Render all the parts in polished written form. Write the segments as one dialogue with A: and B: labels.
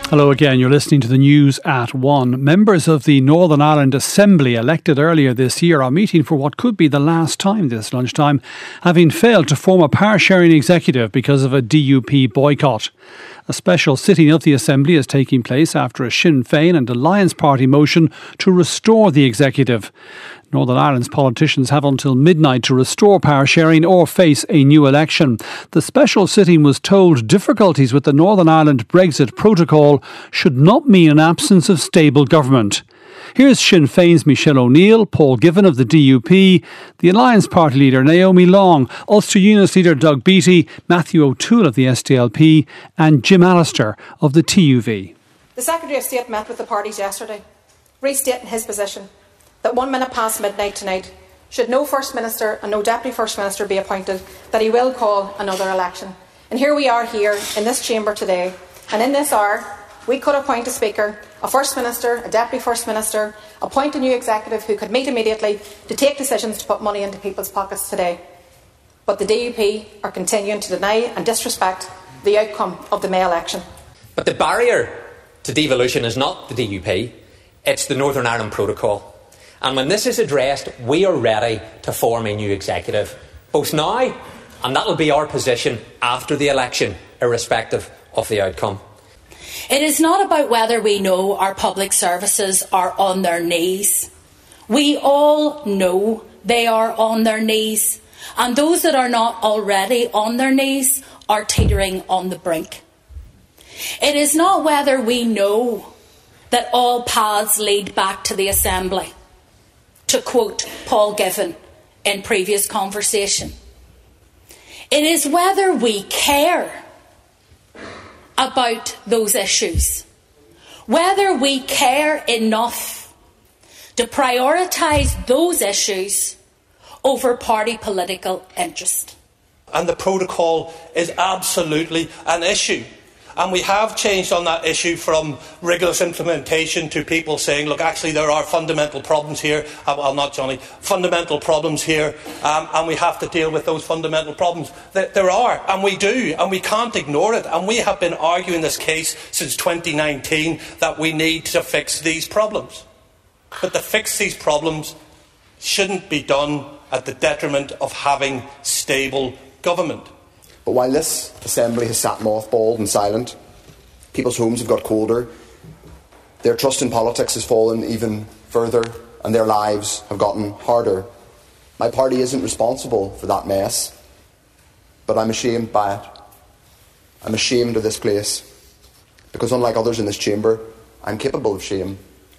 A: Hello again, you're listening to the news at 1. Members of the Northern Ireland Assembly elected earlier this year are meeting for what could be the last time this lunchtime, having failed to form a power-sharing executive because of a DUP boycott. A special sitting of the Assembly is taking place after a Sinn Féin and Alliance Party motion to restore the executive. Northern Ireland's politicians have until midnight to restore power sharing or face a new election. The special sitting was told difficulties with the Northern Ireland Brexit protocol should not mean an absence of stable government. Here's Sinn Féin's Michelle O'Neill, Paul Givan of the DUP, the Alliance Party leader Naomi Long, Ulster Unionist leader Doug Beattie, Matthew O'Toole of the SDLP and Jim Allister of the TUV.
B: The Secretary of State met with the parties yesterday, restating his position that 1 minute past midnight tonight, should no First Minister and no Deputy First Minister be appointed, that he will call another election. And here we are here in this chamber today, and in this hour we could appoint a Speaker, a First Minister, a Deputy First Minister, appoint a new executive who could meet immediately to take decisions to put money into people's pockets today. But the DUP are continuing to deny and disrespect the outcome of the May election.
C: But the barrier to devolution is not the DUP, it's the Northern Ireland Protocol. And when this is addressed, we are ready to form a new executive, both now and that will be our position after the election, irrespective of the outcome.
D: It is not about whether we know our public services are on their knees. We all know they are on their knees, and those that are not already on their knees are teetering on the brink. It is not whether we know that all paths lead back to the Assembly, to quote Paul Givan in previous conversation. It is whether we care about those issues, whether we care enough to prioritise those issues over party political interest.
E: And the protocol is absolutely an issue. And we have changed on that issue from rigorous implementation to people saying, look, actually there are fundamental problems here. Well, not Johnny. Fundamental problems here. And we have to deal with those fundamental problems. There are, and we do, and we can't ignore it. And we have been arguing this case since 2019 that we need to fix these problems. But to fix these problems shouldn't be done at the detriment of having stable government.
F: But while this Assembly has sat mothballed and silent, people's homes have got colder, their trust in politics has fallen even further, and their lives have gotten harder. My party isn't responsible for that mess, but I'm ashamed by it. I'm ashamed of this place, because unlike others in this chamber, I'm capable of shame.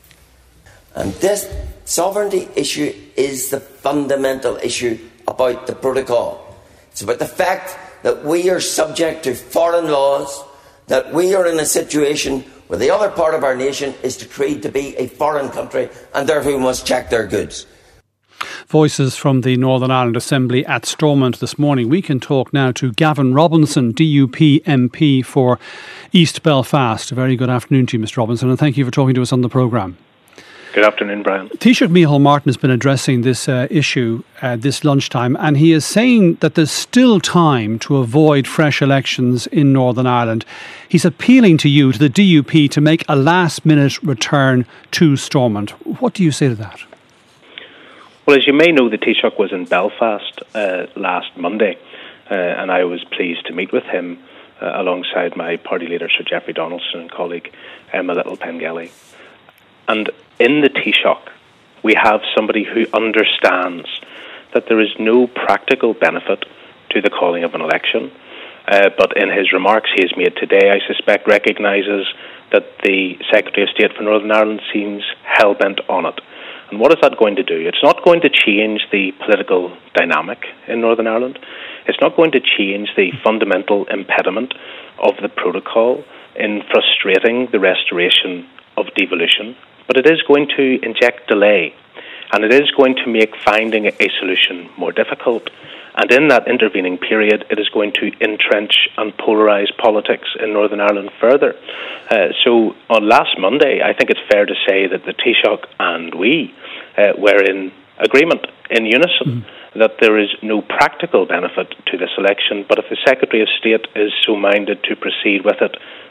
G: And this sovereignty issue is the fundamental issue about the protocol. It's about the fact that we are subject to foreign laws, that we are in a situation where the other part of our nation is decreed to be a foreign country and therefore we must check their goods.
A: Voices from the Northern Ireland Assembly at Stormont this morning. We can talk now to Gavin Robinson, DUP MP for East Belfast. A very good afternoon to you, Mr Robinson, and thank you for talking to us on the programme.
H: Good afternoon, Brian.
A: Taoiseach Micheál Martin has been addressing this issue this lunchtime, and he is saying that there's still time to avoid fresh elections in Northern Ireland. He's appealing to you, to the DUP, to make a last-minute return to Stormont. What do you say to that?
H: Well, as you may know, the Taoiseach was in Belfast last Monday, and I was pleased to meet with him alongside my party leader, Sir Jeffrey Donaldson, and colleague Emma Little-Pengelly. And in the Taoiseach, we have somebody who understands that there is no practical benefit to the calling of an election. But in his remarks he has made today, I suspect recognises that the Secretary of State for Northern Ireland seems hell-bent on it. And what is that going to do? It's not going to change the political dynamic in Northern Ireland. It's not going to change the fundamental impediment of the protocol in frustrating the restoration of devolution. But it is going to inject delay, and it is going to make finding a solution more difficult. And in that intervening period, it is going to entrench and polarise politics in Northern Ireland further. So on last Monday, I think it's fair to say that the Taoiseach and we were in agreement, in unison, that there is no practical benefit to this election. But if the Secretary of State is so minded to proceed with it,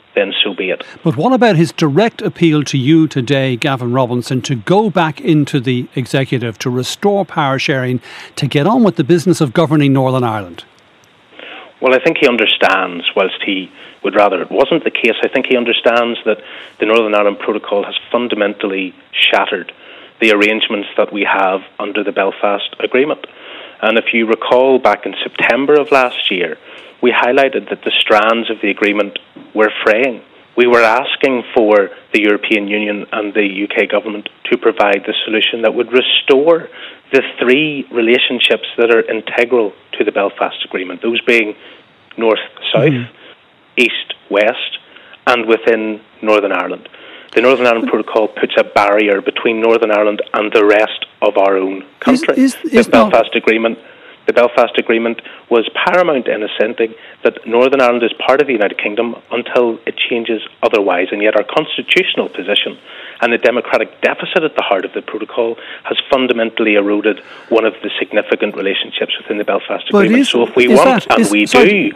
H: then so be it.
A: But what about his direct appeal to you today, Gavin Robinson, to go back into the executive, to restore power sharing, to get on with the business of governing Northern Ireland?
H: Well, I think he understands, whilst he would rather it wasn't the case, I think he understands that the Northern Ireland Protocol has fundamentally shattered the arrangements that we have under the Belfast Agreement. And if you recall, back in September of last year, we highlighted that the strands of the agreement were fraying. We were asking for the European Union and the UK government to provide the solution that would restore the three relationships that are integral to the Belfast Agreement, those being north-south, east-west, and within Northern Ireland. The Northern Ireland Protocol puts a barrier between Northern Ireland and the rest of our own country. The Belfast Agreement was paramount in assenting that Northern Ireland is part of the United Kingdom until it changes otherwise, and yet our constitutional position and the democratic deficit at the heart of the protocol has fundamentally eroded one of the significant relationships within the Belfast Agreement. So if we want, and we do...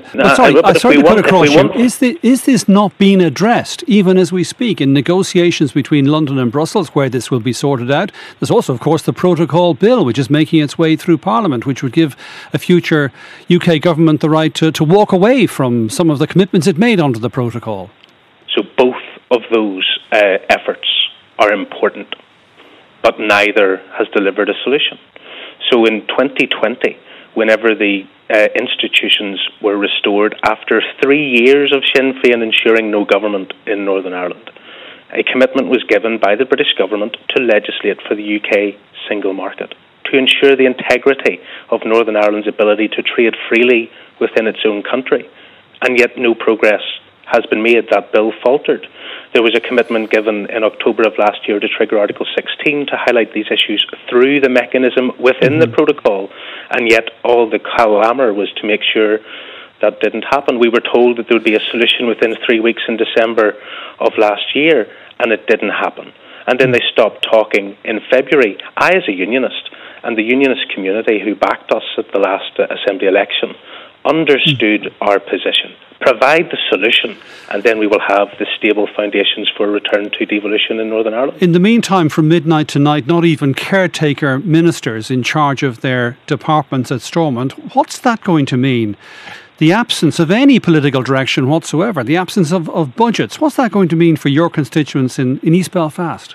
A: Is this not being addressed, even as we speak, in negotiations between London and Brussels, where this will be sorted out? There's also, of course, the protocol bill, which is making its way through Parliament, which would give a future UK government the right to walk away from some of the commitments it made under the protocol.
H: So both of those efforts are important, but neither has delivered a solution. So in 2020, whenever the institutions were restored after 3 years of Sinn Féin ensuring no government in Northern Ireland, a commitment was given by the British government to legislate for the UK single market, to ensure the integrity of Northern Ireland's ability to trade freely within its own country. And yet no progress has been made. That bill faltered. There was a commitment given in October of last year to trigger Article 16 to highlight these issues through the mechanism within the protocol, and yet all the clamour was to make sure that didn't happen. We were told that there would be a solution within 3 weeks in December of last year, and it didn't happen. And then they stopped talking in February. I, as a unionist, and the unionist community who backed us at the last Assembly election, understood our position. Provide the solution, and then we will have the stable foundations for a return to devolution in Northern Ireland.
A: In the meantime, from midnight to night, not even caretaker ministers in charge of their departments at Stormont. What's that going to mean? The absence of any political direction whatsoever, the absence of budgets. What's that going to mean for your constituents in East Belfast?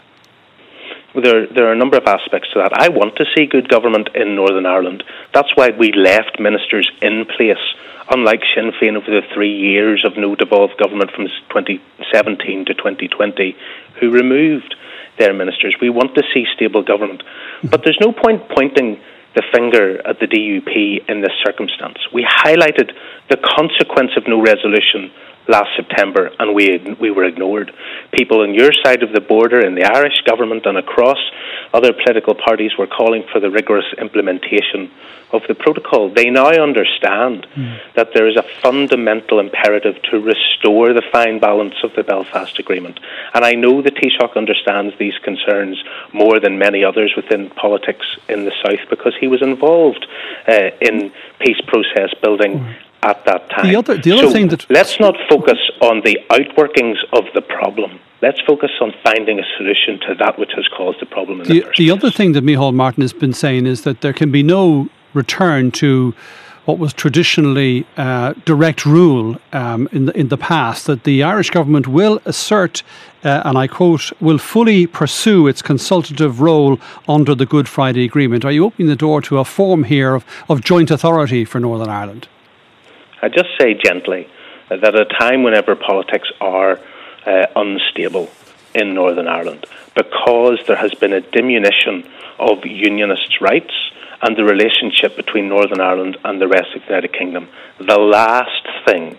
H: Well, there are a number of aspects to that. I want to see good government in Northern Ireland. That's why we left ministers in place, unlike Sinn Féin over the 3 years of no devolved government from 2017 to 2020, who removed their ministers. We want to see stable government. But there's no point pointing the finger at the DUP in this circumstance. We highlighted the consequence of no resolution last September, and we were ignored. People on your side of the border, in the Irish government and across other political parties, were calling for the rigorous implementation of the protocol. They now understand that there is a fundamental imperative to restore the fine balance of the Belfast Agreement. And I know the Taoiseach understands these concerns more than many others within politics in the South, because he was involved in peace process building at that time.
A: The other thing that...
H: Let's not focus on the outworkings of the problem. Let's focus on finding a solution to that which has caused the problem in the first place.
A: The other thing that Micheál Martin has been saying is that there can be no return to what was traditionally direct rule in the past, that the Irish government will assert, and I quote, will fully pursue its consultative role under the Good Friday Agreement. Are you opening the door to a form here of joint authority for Northern Ireland?
H: I just say gently that at a time whenever politics are unstable in Northern Ireland, because there has been a diminution of unionists' rights and the relationship between Northern Ireland and the rest of the United Kingdom, the last thing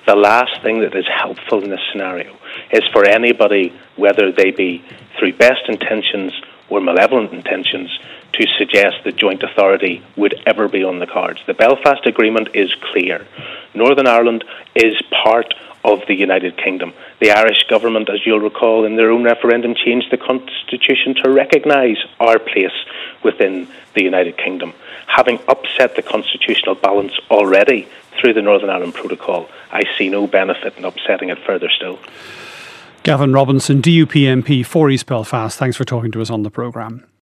H: that is helpful in this scenario is for anybody, whether they be through best intentions or malevolent intentions, to suggest that joint authority would ever be on the cards. The Belfast Agreement is clear. Northern Ireland is part of the United Kingdom. The Irish government, as you'll recall, in their own referendum changed the constitution to recognise our place within the United Kingdom. Having upset the constitutional balance already through the Northern Ireland Protocol, I see no benefit in upsetting it further still.
A: Gavin Robinson, DUP MP for East Belfast, thanks for talking to us on the programme.